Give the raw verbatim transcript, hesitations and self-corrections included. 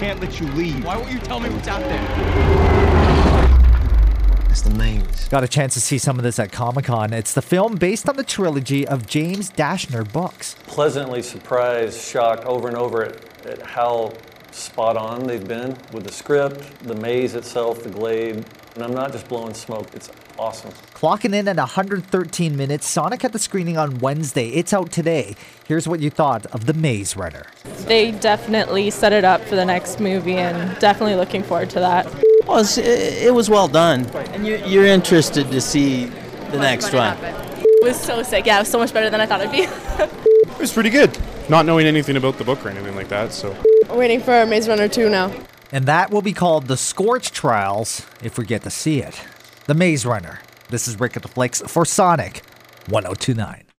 can't let you leave. Why won't you tell me what's out there? It's the maze. Got a chance to see some of this at Comic-Con. It's the film based on the trilogy of James Dashner books. Pleasantly surprised, shocked over and over at, at how spot on they've been with the script, the maze itself, the glade. And I'm not just blowing smoke, it's awesome. Clocking in at one hundred thirteen minutes, Sonic had the screening on Wednesday. It's out today. Here's what you thought of The Maze Runner. They definitely set it up for the next movie, and definitely looking forward to that. Well, it's, it, it was well done. And you're, you're interested to see the next one. It was so sick. Yeah, it was so much better than I thought it'd be. It was pretty good, not knowing anything about the book or anything like that, so. We're waiting for Maze Runner two now. And that will be called The Scorch Trials if we get to see it. The Maze Runner. This is Rick at the Flicks for Sonic one oh two point nine.